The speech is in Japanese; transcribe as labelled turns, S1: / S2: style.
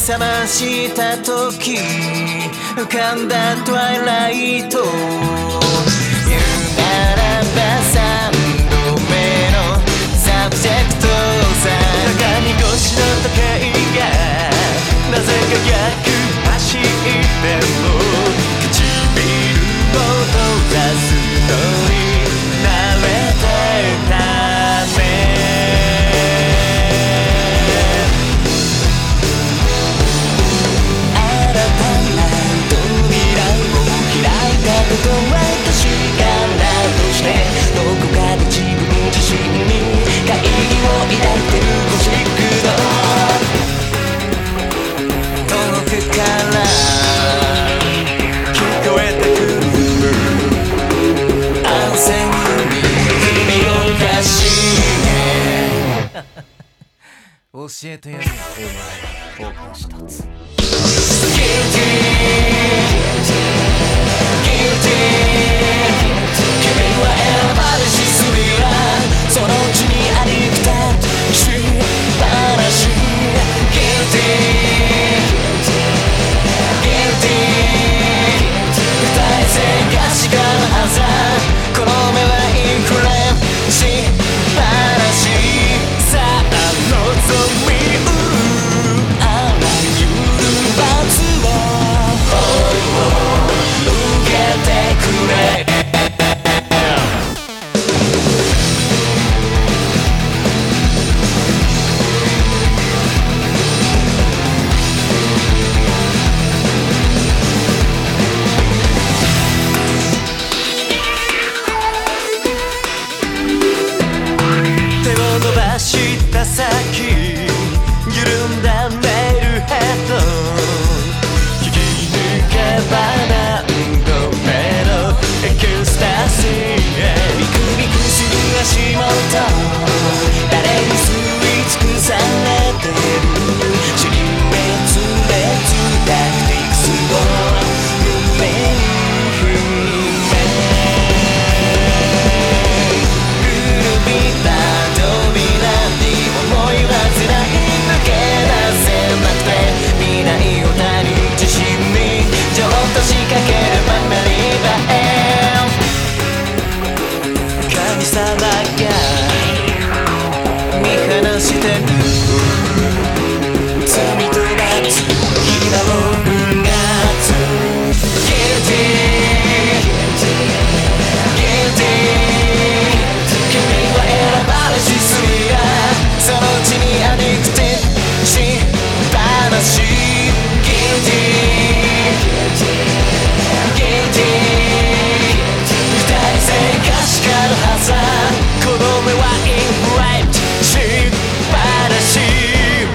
S1: 覚ました時浮かんだトワイライト、言うならば3度目のサブジェクトさ、鏡越しの時計がなぜか逆走っても唇を閉ざすのに慣れてたね。新たな扉を開いたことは確かだとして、どこかで自分自身に懐疑を抱いてるゴシックの遠くから聞こえてくる安静に耳を貸して教えてやるよお前僕の一つ した先緩んだメールヘッド引き抜けば何度目のエクスタシー、ビクビクする足元誰に吸い尽くされてるシルエツ列タクティクスを胸に踏め古びた神様が見放してる